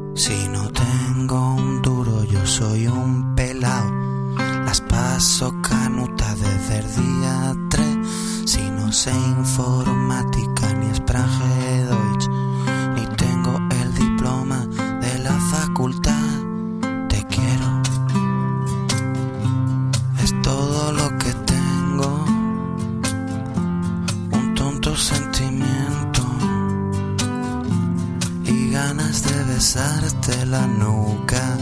Si no tengo un duro, yo soy un pelao. Las paso canuta desde el día 3. Si no sé informática ni Sprache Deutsch, ni tengo el diploma de la facultad, te quiero. Es todo lo que tengo, un tonto sentimiento y ganas de besarte la nuca.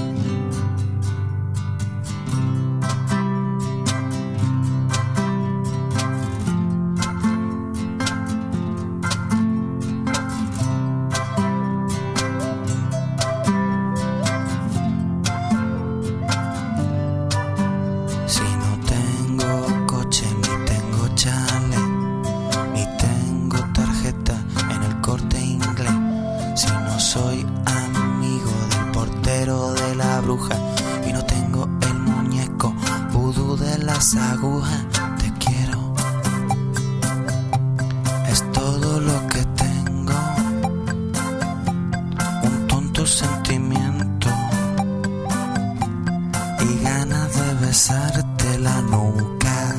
Si no tengo coche, ni tengo chale, ni tengo tarjeta en el Corte Inglés, si no soy amigo del portero de la bruja y no tengo el muñeco vudú de las agujas, te quiero. Es todo lo que tengo, un tonto sentimiento y ganas de besarte la nuca.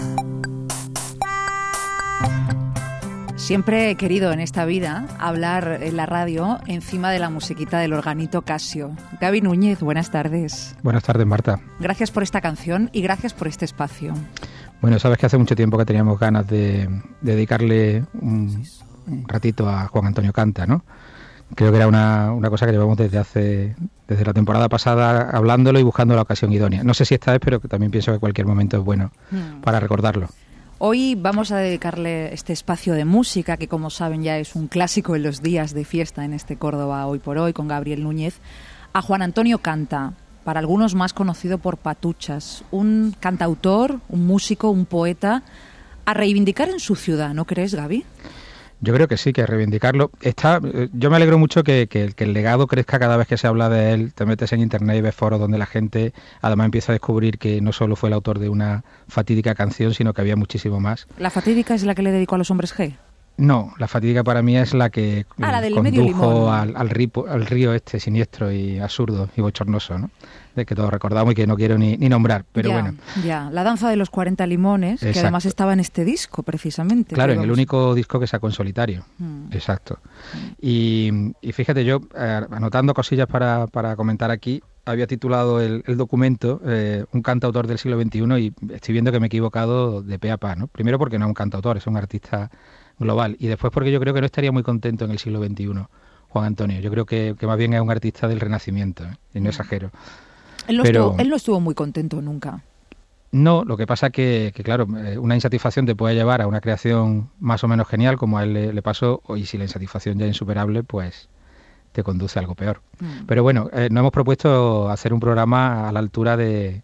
Siempre he querido en esta vida hablar en la radio encima de la musiquita del organito Casio. Gaby Núñez, buenas tardes. Buenas tardes, Marta. Gracias por esta canción y gracias por este espacio. Bueno, sabes que hace mucho tiempo que teníamos ganas de dedicarle un ratito a Juan Antonio Canta, ¿no? Creo que era una cosa que llevamos desde la temporada pasada hablándolo y buscando la ocasión idónea. No sé si esta vez, pero también pienso que cualquier momento es bueno para recordarlo. Hoy vamos a dedicarle este espacio de música, que como saben ya es un clásico en los días de fiesta en este Córdoba Hoy por Hoy, con Gabriel Núñez, a Juan Antonio Canta, para algunos más conocido por Patuchas, un cantautor, un músico, un poeta, a reivindicar en su ciudad, ¿no crees, Gaby? Yo creo que sí, que reivindicarlo. Yo me alegro mucho que el legado crezca cada vez que se habla de él. Te metes en internet y ves foros donde la gente además empieza a descubrir que no solo fue el autor de una fatídica canción, sino que había muchísimo más. ¿La fatídica es la que le dedicó a los hombres G? No, la fatídica para mí es la que la del medio condujo limón. al río este siniestro y absurdo y bochornoso, ¿no? De que todos recordamos y que no quiero ni nombrar, pero bueno. Ya, la danza de los 40 limones, Exacto. que además estaba en este disco, precisamente. Claro, en el único disco que sacó en solitario. Exacto. Y fíjate, yo anotando cosillas para comentar aquí, había titulado el documento Un cantautor del siglo XXI y estoy viendo que me he equivocado de pe a pa, ¿no? Primero porque no es un cantautor, es un artista global, y después porque yo creo que no estaría muy contento en el siglo XXI, Juan Antonio. Yo creo que más bien es un artista del Renacimiento, y no exagero. Él no estuvo muy contento nunca. No, lo que pasa que claro, una insatisfacción te puede llevar a una creación más o menos genial, como a él le pasó, y si la insatisfacción ya es insuperable, pues te conduce a algo peor. Pero bueno, nos hemos propuesto hacer un programa a la altura de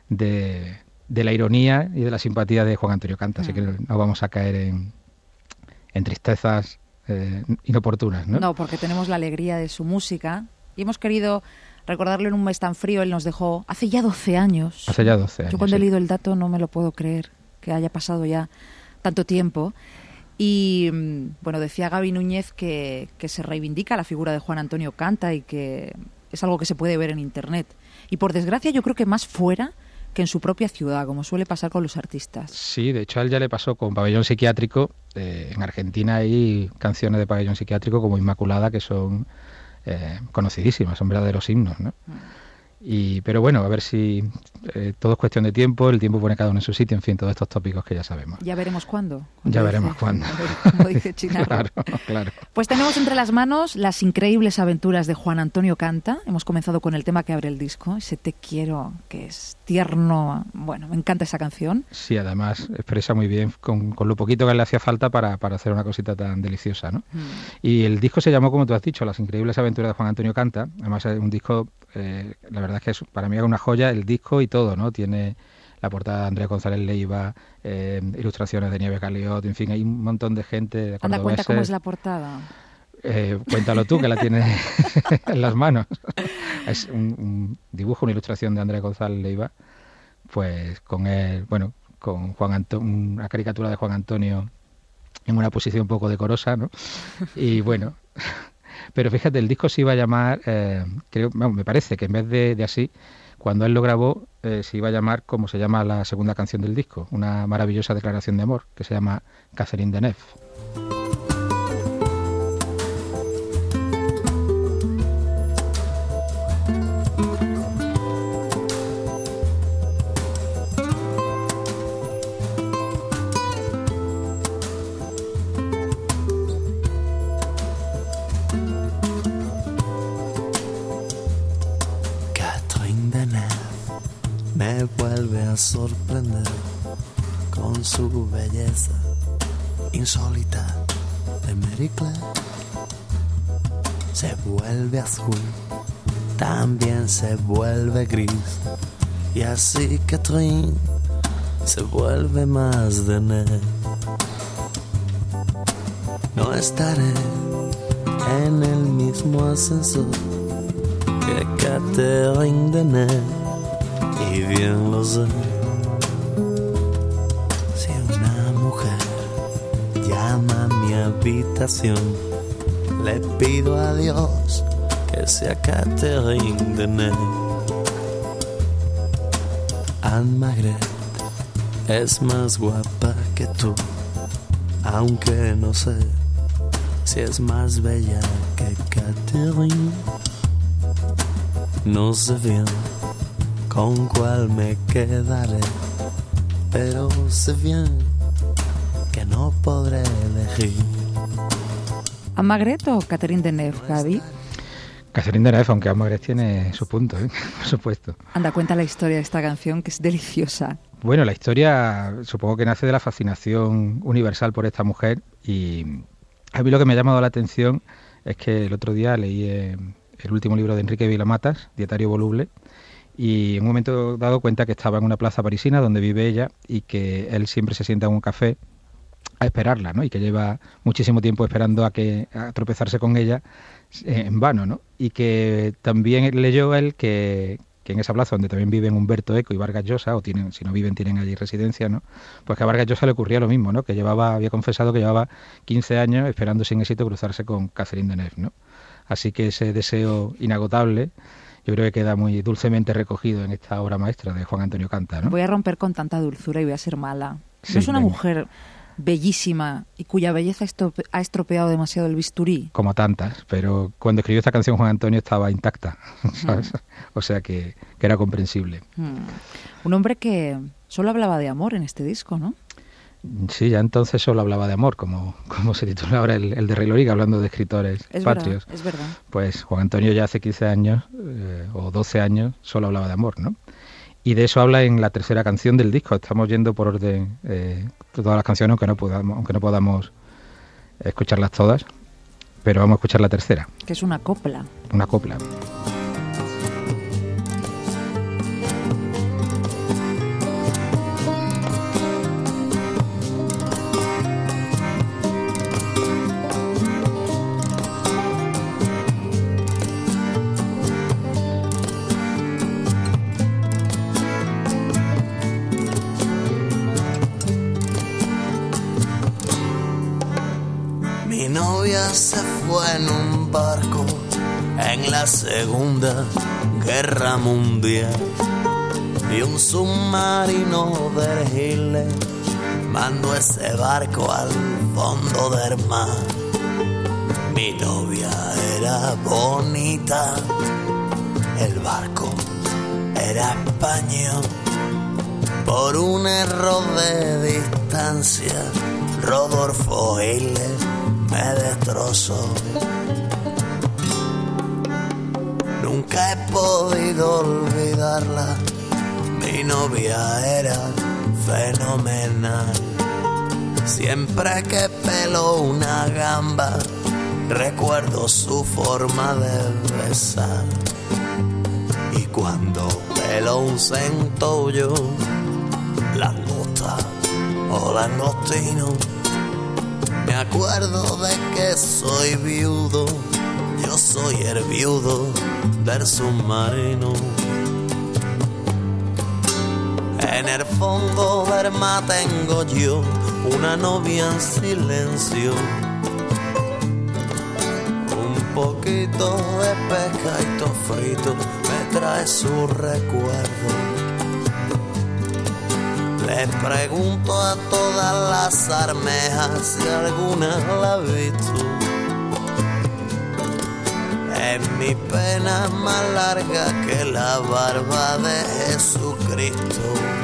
la ironía y de la simpatía de Juan Antonio Canta, así que no vamos a caer en tristezas inoportunas, ¿no? No, porque tenemos la alegría de su música y hemos querido recordarlo en un mes tan frío. Él nos dejó hace ya 12 años. Hace ya 12 años. Yo cuando he leído el dato no me lo puedo creer, que haya pasado ya tanto tiempo. Y bueno, decía Gaby Núñez que se reivindica la figura de Juan Antonio Canta y que es algo que se puede ver en Internet. Y por desgracia yo creo que más fuera que en su propia ciudad, como suele pasar con los artistas. Sí, de hecho a él ya le pasó con Pabellón Psiquiátrico. En Argentina hay canciones de Pabellón Psiquiátrico como Inmaculada que son conocidísimas, son verdaderos himnos, ¿no? Pero bueno, a ver si todo es cuestión de tiempo, el tiempo pone cada uno en su sitio, en fin, todos estos tópicos que ya sabemos. Ya veremos cuándo. Ya veremos cuándo. Como dice Chinarro. Claro. Pues tenemos entre las manos las increíbles aventuras de Juan Antonio Canta. Hemos comenzado con el tema que abre el disco, ese Te quiero, que es tierno. Bueno, me encanta esa canción. Sí, además expresa muy bien con lo poquito que le hacía falta para hacer una cosita tan deliciosa, ¿no? Y el disco se llamó, como tú has dicho, Las increíbles aventuras de Juan Antonio Canta. Además es un disco, la verdad es que para mí es una joya el disco y todo, ¿no? Tiene la portada de Andrés González Leiva, ilustraciones de Nieves Galiot, en fin, hay un montón de gente de cordobeses. Anda, cuenta cómo es la portada. Cuéntalo tú, que la tienes en las manos. Es un dibujo, una ilustración de Andrés González Leiva, pues con una caricatura de Juan Antonio en una posición un poco decorosa, ¿no? Y bueno, Pero fíjate, el disco se iba a llamar, me parece que en vez de así, cuando él lo grabó, se iba a llamar como se llama la segunda canción del disco, una maravillosa declaración de amor, que se llama Catherine Deneuve. Me vuelve a sorprender con su belleza insólita de Mary Claire. Se vuelve azul, también se vuelve gris, y así Catherine se vuelve más de Deneuve. No estaré en el mismo ascensor que Catherine Deneuve, y bien lo sé. Si una mujer llama a mi habitación, le pido a Dios que sea Catherine Deneuve. Anne Margret es más guapa que tú, aunque no sé si es más bella que Catherine. No sé bien con cuál me quedaré, pero sé bien que no podré elegir. ¿Anne Margret o Catherine Deneuve, Gaby? Catherine Deneuve, aunque Anne Margret tiene su punto, por supuesto. Anda, cuenta la historia de esta canción, que es deliciosa. Bueno, la historia supongo que nace de la fascinación universal por esta mujer, y a mí lo que me ha llamado la atención es que el otro día leí el último libro de Enrique Vila-Matas, Dietario Voluble, y en un momento dado cuenta que estaba en una plaza parisina donde vive ella y que él siempre se sienta en un café a esperarla, ¿no? Y que lleva muchísimo tiempo esperando a tropezarse con ella en vano, ¿no? Y que también leyó él que en esa plaza donde también viven Humberto Eco y Vargas Llosa, o tienen, si no viven, tienen allí residencia, ¿no? Pues que a Vargas Llosa le ocurría lo mismo, ¿no? Que había confesado que llevaba 15 años esperando sin éxito cruzarse con Catherine Deneuve, ¿no? Así que ese deseo inagotable yo creo que queda muy dulcemente recogido en esta obra maestra de Juan Antonio Canta, ¿no? Voy a romper con tanta dulzura y voy a ser mala. Sí, ¿No es una venga. mujer bellísima y cuya belleza ha estropeado demasiado el bisturí? Como tantas, pero cuando escribió esta canción Juan Antonio estaba intacta, ¿sabes? O sea que era comprensible. Un hombre que solo hablaba de amor en este disco, ¿no? Sí, ya entonces solo hablaba de amor, como se titula ahora el de Rey Loriga, hablando de escritores patrios. Es verdad. Pues Juan Antonio ya hace 15 años o 12 años solo hablaba de amor, ¿no? Y de eso habla en la tercera canción del disco. Estamos yendo por orden todas las canciones, aunque no podamos escucharlas todas, pero vamos a escuchar la tercera. Que es una copla. Una copla. Mi novia se fue en un barco en la Segunda Guerra Mundial, y un submarino del Hitler mandó ese barco al fondo del mar. Mi novia era bonita, el barco era español. Por un error de distancia, Rodolfo Hitler me destrozó. Nunca he podido olvidarla, mi novia era fenomenal. Siempre que peló una gamba, recuerdo su forma de besar. Y cuando peló un centollo, langosta o langostino, me acuerdo de que soy viudo, yo soy el viudo del submarino. En el fondo del mar tengo yo una novia en silencio, un poco trocito de pescadito frito me trae su recuerdo. Le pregunto a todas las armejas si alguna la ha visto. Es mi pena más larga que la barba de Jesucristo.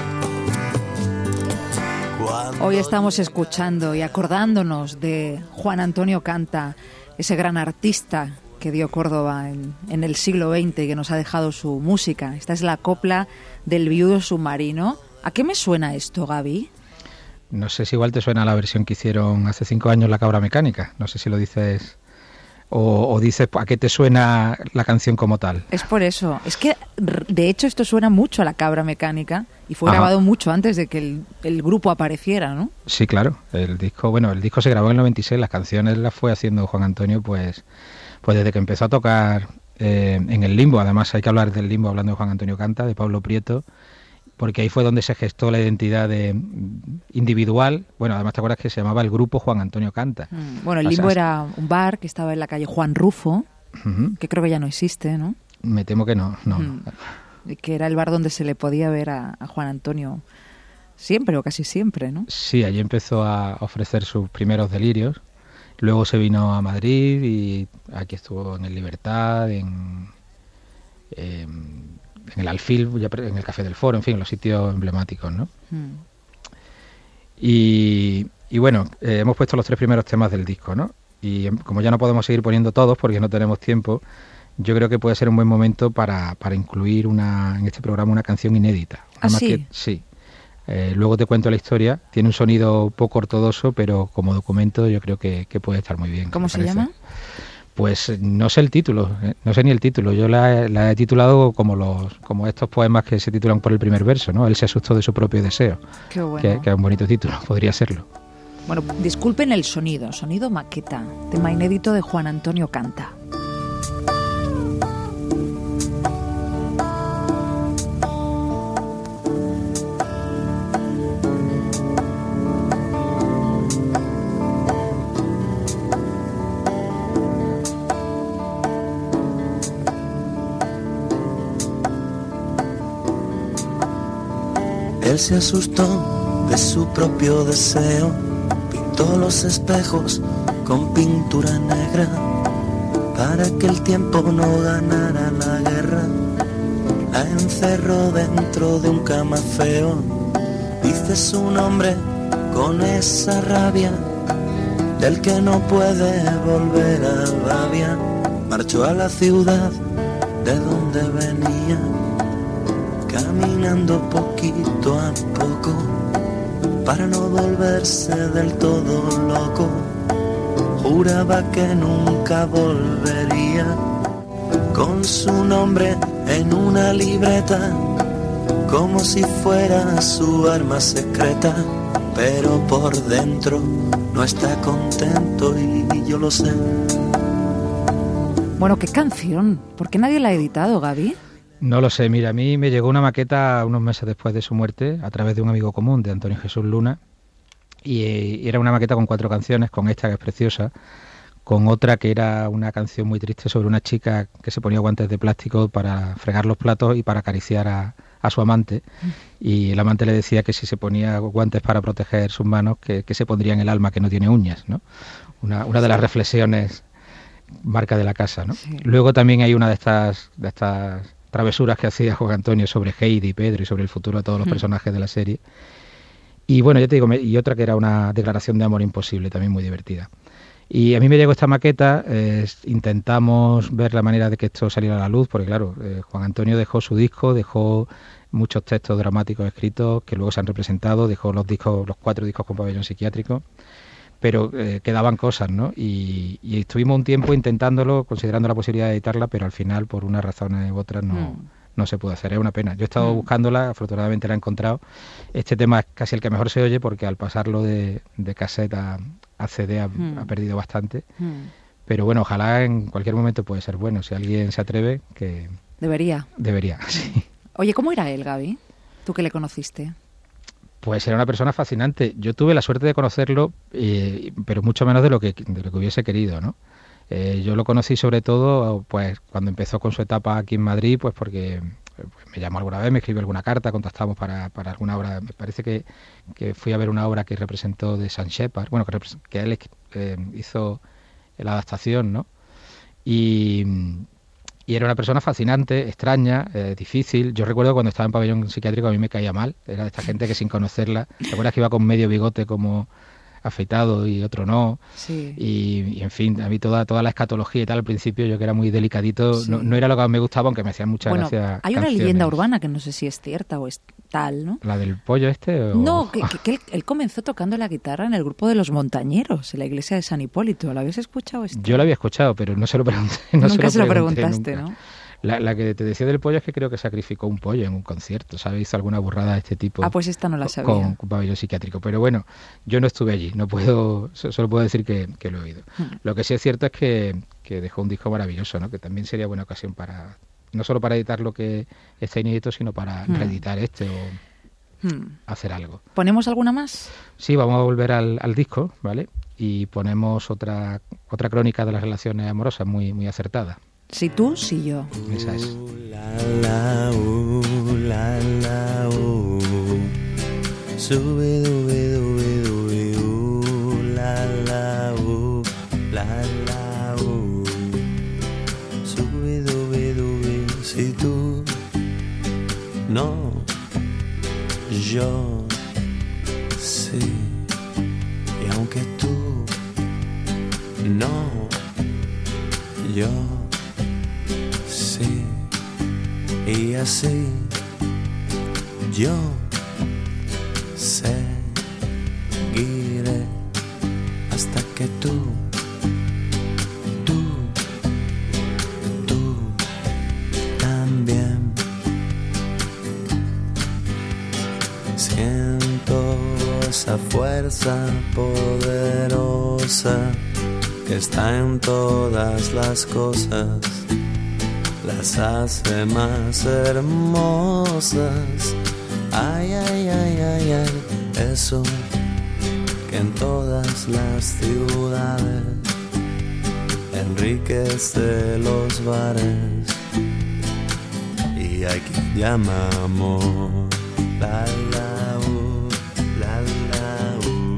Hoy estamos escuchando y acordándonos de Juan Antonio Canta, ese gran artista que dio Córdoba en el siglo XX y que nos ha dejado su música. Esta es la copla del Viudo Submarino. ¿A qué me suena esto, Gaby? No sé si igual te suena la versión que hicieron hace 5 años, La Cabra Mecánica. No sé si lo dices o dices a qué te suena la canción como tal. Es por eso. Es que, de hecho, esto suena mucho a La Cabra Mecánica y fue grabado mucho antes de que el grupo apareciera, ¿no? Sí, claro. El disco se grabó en el 96, las canciones las fue haciendo Juan Antonio, pues desde que empezó a tocar en el Limbo. Además, hay que hablar del Limbo hablando de Juan Antonio Canta, de Pablo Prieto, porque ahí fue donde se gestó la identidad individual. Bueno, además te acuerdas que se llamaba el grupo Juan Antonio Canta. Bueno, el Limbo era un bar que estaba en la calle Juan Rufo, que creo que ya no existe, ¿no? Me temo que no. Que era el bar donde se le podía ver a Juan Antonio siempre o casi siempre, ¿no? Sí, allí empezó a ofrecer sus primeros delirios. Luego se vino a Madrid y aquí estuvo en el Libertad, en el Alfil, en el Café del Foro, en fin, los sitios emblemáticos, ¿no? Y bueno, hemos puesto los 3 primeros temas del disco, ¿no? Y como ya no podemos seguir poniendo todos porque no tenemos tiempo, yo creo que puede ser un buen momento para incluir en este programa una canción inédita. Sí. Sí. Luego te cuento la historia. Tiene un sonido poco ortodoxo, pero como documento yo creo que puede estar muy bien. ¿Cómo se llama? Pues no sé el título, no sé ni el título. Yo la he titulado como estos poemas que se titulan por el primer verso, ¿no? Él se asustó de su propio deseo. Qué bueno. Que es un bonito título, podría serlo. Bueno, disculpen el sonido maqueta, tema inédito de Juan Antonio Canta. Él se asustó de su propio deseo, pintó los espejos con pintura negra para que el tiempo no ganara la guerra. La encerró dentro de un camafeo, dice su nombre con esa rabia del que no puede volver a Babia. Marchó a la ciudad de donde venía, caminando poquito a poco para no volverse del todo loco. Juraba que nunca volvería, con su nombre en una libreta, como si fuera su arma secreta. Pero por dentro no está contento y yo lo sé. Bueno, ¿qué canción? ¿Por qué nadie la ha editado, Gaby? No lo sé, mira, a mí me llegó una maqueta unos meses después de su muerte a través de un amigo común, de Antonio Jesús Luna, y era una maqueta con 4 canciones, con esta que es preciosa, con otra que era una canción muy triste sobre una chica que se ponía guantes de plástico para fregar los platos y para acariciar a su amante, y el amante le decía que si se ponía guantes para proteger sus manos, que se pondría en el alma que no tiene uñas, ¿no? Una de las reflexiones marca de la casa, ¿no? Sí. Luego también hay una de estas travesuras que hacía Juan Antonio sobre Heidi y Pedro y sobre el futuro de todos los personajes de la serie. Y bueno, ya te digo, y otra que era una declaración de amor imposible, también muy divertida. Y a mí me llegó esta maqueta, intentamos ver la manera de que esto saliera a la luz, porque claro, Juan Antonio dejó su disco, dejó muchos textos dramáticos escritos que luego se han representado, dejó los 4 discos con pabellón psiquiátrico, pero quedaban cosas, ¿no? Y estuvimos un tiempo intentándolo, considerando la posibilidad de editarla, pero al final, por unas razones u otras, no se pudo hacer. Es una pena. Yo he estado buscándola, afortunadamente la he encontrado. Este tema es casi el que mejor se oye, porque al pasarlo de cassette a CD ha perdido bastante. Pero bueno, ojalá en cualquier momento puede ser bueno. Si alguien se atreve, que... Debería, sí. Oye, ¿cómo era él, Gaby? ¿Tú que le conociste? Pues era una persona fascinante. Yo tuve la suerte de conocerlo, pero mucho menos de lo que hubiese querido, ¿no? Yo lo conocí sobre todo pues cuando empezó con su etapa aquí en Madrid, pues porque me llamó alguna vez, me escribió alguna carta, contactamos para alguna obra. Me parece que fui a ver una obra que representó de Sam Shepard, bueno, que él hizo la adaptación, ¿no? Y era una persona fascinante, extraña, difícil. Yo recuerdo cuando estaba en pabellón psiquiátrico, a mí me caía mal. Era de esta gente que sin conocerla, ¿te acuerdas que iba con medio bigote como afeitado y otro no? Sí. Y en fin, a mí toda la escatología y tal al principio, yo que era muy delicadito, sí. no era lo que me gustaba, aunque me hacían mucha gracia. Hay una leyenda urbana que no sé si es cierta o es tal, ¿no? ¿La del pollo o...? No, que él comenzó tocando la guitarra en el grupo de los Montañeros, en la iglesia de San Hipólito. ¿La habías escuchado esto? Yo la había escuchado, pero no se lo pregunté. Nunca se lo preguntaste, nunca. ¿no? La que te decía del pollo es que creo que sacrificó un pollo en un concierto, ¿sabes? Hizo alguna burrada de este tipo. Ah, pues esta no la sabía. Con pabellón psiquiátrico. Pero bueno, yo no estuve allí, solo puedo decir que lo he oído. Lo que sí es cierto es que dejó un disco maravilloso, ¿no? Que también sería buena ocasión para, no solo para editar lo que está inédito, sino para reeditar o hacer algo. ¿Ponemos alguna más? Sí, vamos a volver al disco, ¿vale? Y ponemos otra crónica de las relaciones amorosas muy, muy acertada. Si tú, si yo. Esa es. Si tú, no, yo, sí. Y aunque tú, no, yo, sí, y así yo seguiré hasta que tú también. Siento esa fuerza poderosa que está en todas las cosas, las hace más hermosas. Ay, ay, ay, ay, ay, eso que en todas las ciudades enriquece los bares y hay quien llama amor. La la la la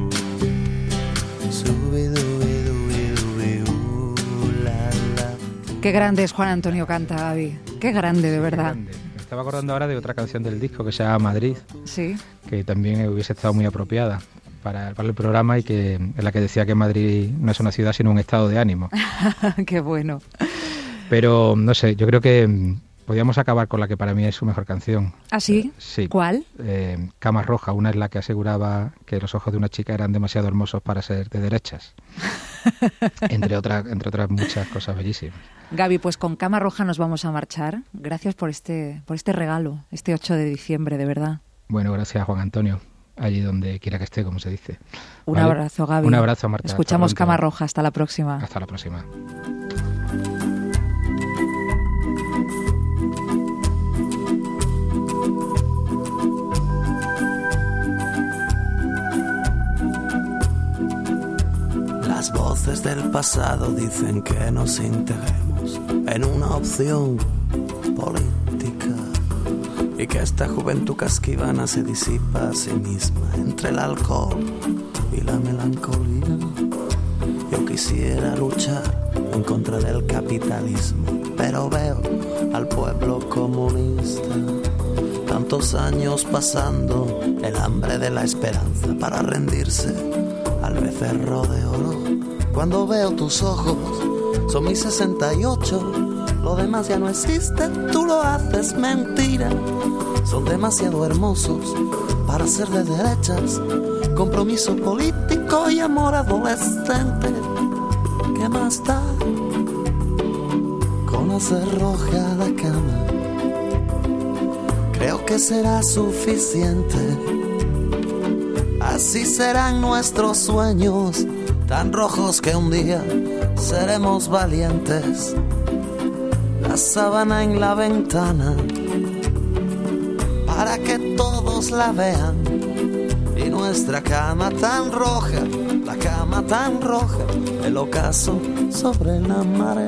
la la. Qué grande es Juan Antonio Canta, Gaby. Qué grande, de verdad. Grande. Me estaba acordando ahora de otra canción del disco que se llama Madrid. Sí. Que también hubiese estado muy apropiada para el programa y que en la que decía que Madrid no es una ciudad sino un estado de ánimo. Qué bueno. Pero no sé, yo creo que podríamos acabar con la que para mí es su mejor canción. ¿Ah, sí? Sí. ¿Cuál? Cama Roja. Una es la que aseguraba que los ojos de una chica eran demasiado hermosos para ser de derechas. entre otras muchas cosas bellísimas. Gaby, pues con Cama Roja nos vamos a marchar. Gracias por este regalo, este 8 de diciembre, de verdad. Bueno, gracias, Juan Antonio. Allí donde quiera que esté, como se dice. Un abrazo, Gaby. Un abrazo, Marta. Escuchamos Cama Roja. Hasta la próxima. Hasta la próxima. Las voces del pasado dicen que nos integremos en una opción política y que esta juventud casquivana se disipa a sí misma entre el alcohol y la melancolía. Yo quisiera luchar en contra del capitalismo, pero veo al pueblo comunista. Tantos años pasando, el hambre de la esperanza para rendirse al becerro de oro. Cuando veo tus ojos, son mis 68, lo demás ya no existe, tú lo haces mentira. Son demasiado hermosos para ser de derechas, compromiso político y amor adolescente. ¿Qué más da con hacer roja la cama? Creo que será suficiente. Así serán nuestros sueños, tan rojos que un día seremos valientes. La sábana en la ventana para que todos la vean, y nuestra cama tan roja la cama tan roja, el ocaso sobre la marea.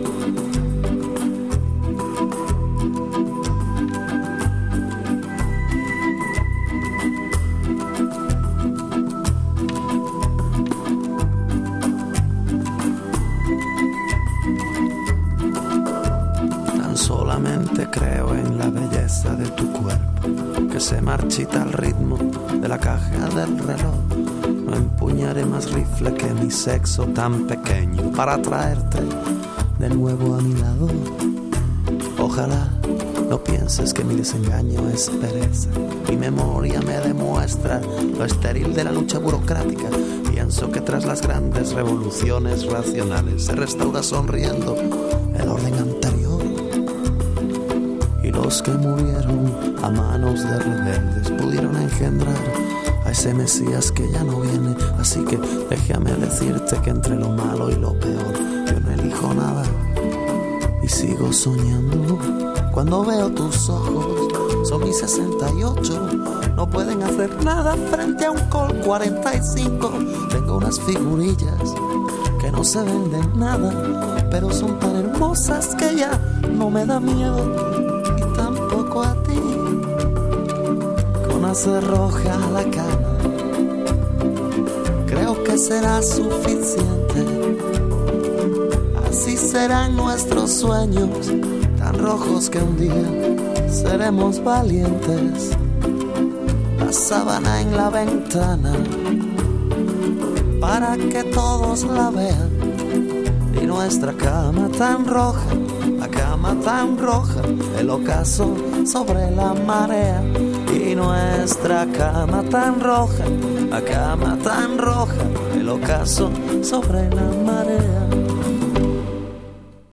Creo en la belleza de tu cuerpo, que se marchita al ritmo de la caja del reloj. No empuñaré más rifle que mi sexo tan pequeño para traerte de nuevo a mi lado. Ojalá no pienses que mi desengaño es pereza. Mi memoria me demuestra lo estéril de la lucha burocrática. Pienso que tras las grandes revoluciones racionales se restaura sonriendo el orden anterior. Los que murieron a manos de rebeldes pudieron engendrar a ese Mesías que ya no viene. Así que déjame decirte que entre lo malo y lo peor yo no elijo nada y sigo soñando. Cuando veo tus ojos son mis 68, no pueden hacer nada frente a un Colt 45. Tengo unas figurillas que no se venden nada, pero son tan hermosas que ya no me da miedo. A ti, con hacer roja la cama, creo que será suficiente. Así serán nuestros sueños, tan rojos que un día seremos valientes. La sábana en la ventana, para que todos la vean. Y nuestra cama tan roja, la cama tan roja, el ocaso sobre la marea. Y nuestra cama tan roja, la cama tan roja, el ocaso sobre la marea.